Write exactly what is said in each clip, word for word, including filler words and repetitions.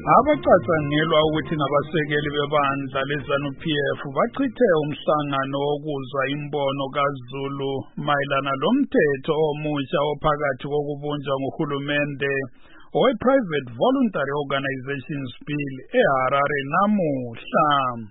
Abacatshangelwa ukuthi ngabasekeli bebandla leZANU-P F bachithe umhlangano wokuzwa imbono kaZulu mayelana lomthetho omusha ophakathi kokubunjwa nguhulumende owe-Private Voluntary Organizations Bill eHarare namuhla.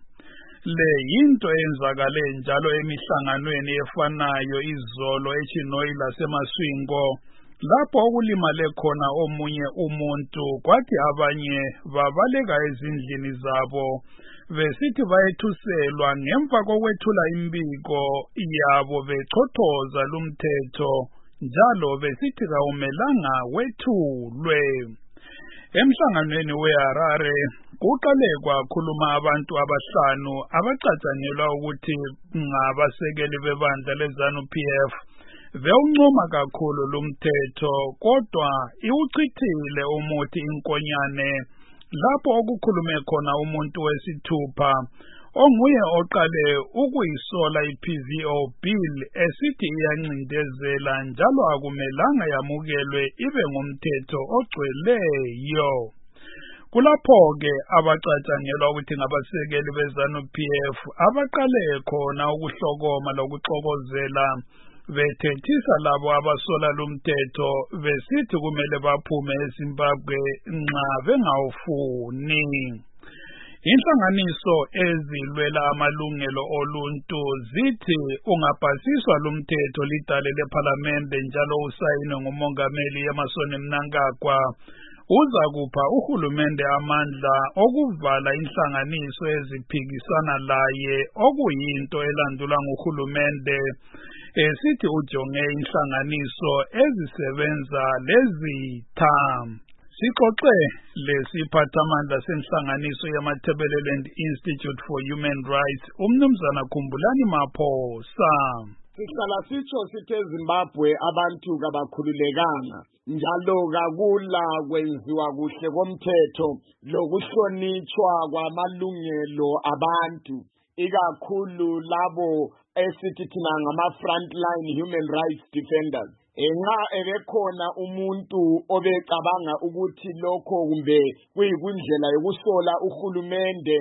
Le yinto eyenzakale njalo emihlanganweni efanayo izolo eChinoyi laseMaswingo, lapho okulimale khona omunye umuntu kwathi abanye babaleka ezindlini zabo besithi bayethuselwa ngemva kokwethula imbiko yabo bechothoza lumthetho njalo besithi kawumelanga wethulwe. Emhlanganweni weHarare kuqale kwakhuluma abantu abahlanu abacatshangelwa ukuthi ngabasekeli bebandla leZANU-P F bewuncoma kakhulu lumthetho kodwa iwuchithile umuthi inkonyane lapho okukhulume khona umuntu wesithupha onguye oqale ukuyisola i-P V O bill esithi iyancindezela njalo akumelanga yamukelwe ibe ngumthetho ogcweleyo. Kulapho-ke abacatshangelwa ukuthi ngabasekeli beZANU-P F abaqale khona ukuhlokoma lokuxokozela bethethisa labo abasola lumthetho besithi kumele baphume eZimbabwe nxa bengawufuni. Inhlanganiso ezilwela amalungelo oluntu zithi ungapasiswa lumthetho lidale lephalamende njalo usayinwe ngumongameli Emmerson Mnangagwa uzakupha uhulumende amandla okuvala inhlanganiso eziphikisana laye okuyinto elandulwa nguhulumende esithi ujonge inhlanganiso ezisebenza lezitha. Sixoxe lesiphathamandla senhlanganiso yama-Thebeleland Institute for Human Rights umnumzana Khumbulani Maphosa. Sihlala sitsho sithi eZimbabwe abantu kabakhululekanga njalo kakula kwenziwa kuhle komthetho lokuhlonitshwa kwamalungelo abantu ikakhulu labo esithi thina ngama-frontline human rights defenders. Enxa ebekhona umuntu obecabanga ukuthi lokho kumbe kuyikundlela yokusola uhulumende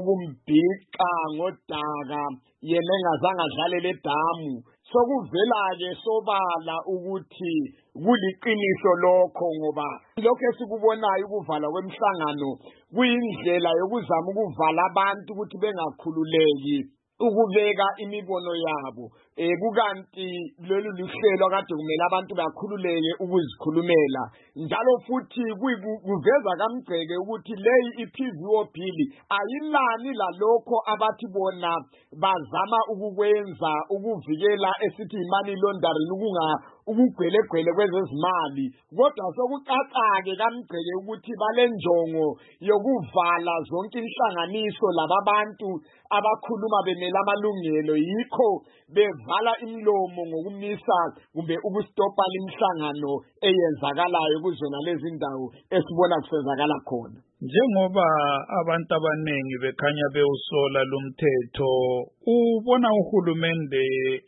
ukumbhiqa ngodaka yena engazange adlalele damu, sokuvela-ke sobala ukuthi kuliqiniso lokho ngoba lokho esikubonayo ukuvalwa kwemihlangano kuyindlela yokuzama ukuvala abantu ukuthi bengakhululeki ukubeka imibono yabo. Eh kukanti lolu luhlelo kade kumele abantu bakhululeke ukuzikhulumela njalo futhi kuveza kamgceke ukuthi leyi i-P V O bill ayilani lalokho abathi bona bazama ukukwenza ukuvikela esithi money laundering ukunga ukugwelegwele kwezezimali, kodwa sokucaca-ke kamgceke ukuthi balenjongo yokuvala zonke inhlanganiso lababantu abakhuluma bemela amalungelo, yikho bevala imlomo ngokumisa kumbe ukustopa imihlangano eyenzakalayo kuzona lezi ndawo esibona kusenzakala khona. Njengoba abantu abanengi bekhanya bewusola lumthetho, ubona uhulumende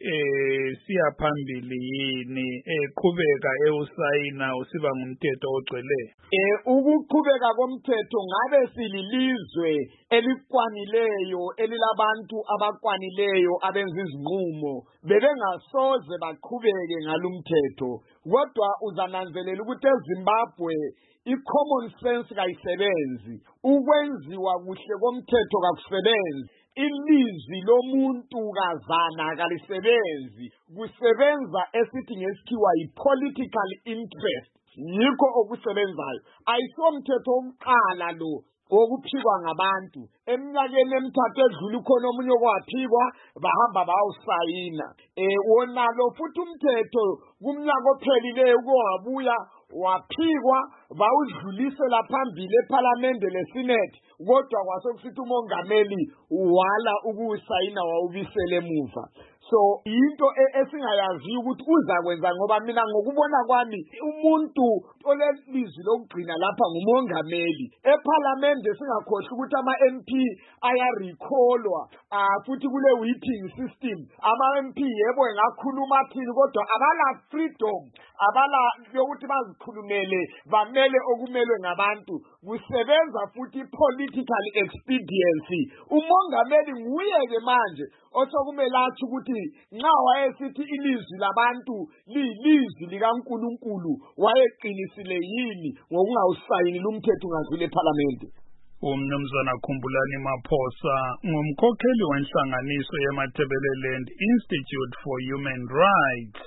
eh siya phambili yini eqhubeka ewusayina usiba ngumthetho ogcwele? Eh ukuqhubeka komthetho ngabe sililizwe elikwanileyo elilabantu abakwanileyo abenza izinqumo bebengasoze baqhubeke ngalumthetho, kodwa uzananzelela ukuthi eZimbabwe i-common sense kayisebenzi, ukwenziwa kuhle komthetho kakusebenzi, ilizwi lomuntu kazana kalisebenzi, kusebenza esithi ngesikhiwa yi-political interest, yikho okusebenzayo. Ayisomthetho omqala lo wokuphikwa ngabantu. Eminyakeni emithathu edlule khona omunye kwaphikwa bahamba bawusayina. Eh wona lo futhi umthetho kumnyaka ophelileyo kwabuya waphikwa bawudlulisela phambili eParliament leSenate, kodwa kwasekusithi umongameli wala ukusayina wawubisele emuva. So into esingayazi ukuthi uzakwenza ngoba mina ngokubona kwami umuntu olelizwi lokugcina lapha ngumongameli eParliament singakhohle ukuthi ama M P ayarecallwa futhi kule waiting system ama M P yebo engakhuluma thini kodwa abala freedom abala yokuthi bazikhulumele bamele okumelwe ngabantu kusebenza futhi political expediency umongameli nguye ke manje osokumele athi ukuthi nxa wayesithi ilizwi labantu lilizwi likaNkuluNkulu wayeqinisile yini ngokungawusayini lumthetho ungadlule eParliament. Umnumzana Khumbulani Maphosa ngumkhokheli wenhlanganiso yeMatabeleland Institute for Human Rights.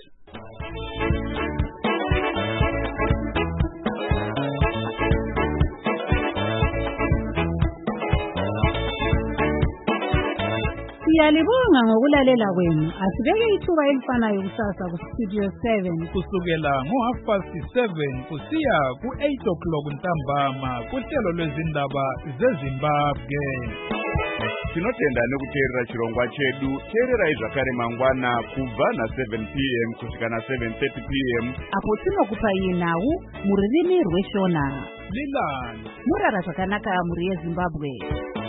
Siyalibonga ngokulalela kwenu. Asibeke ithuba elifanayo kusasa ku Studio seven kusukela ngo half past seven kusiya ku eight o'clock ntambama kuhlelo lwezindaba zeZimbabwe. Tinotenda nekuteerera chirongwa chedu. Teerera izvakare mangwana kubva na seven p m kusvika na seven thirty p m apo tinokupa nhau mururimi rweshona. Lilani Murara zvakanaka muri yeZimbabwe.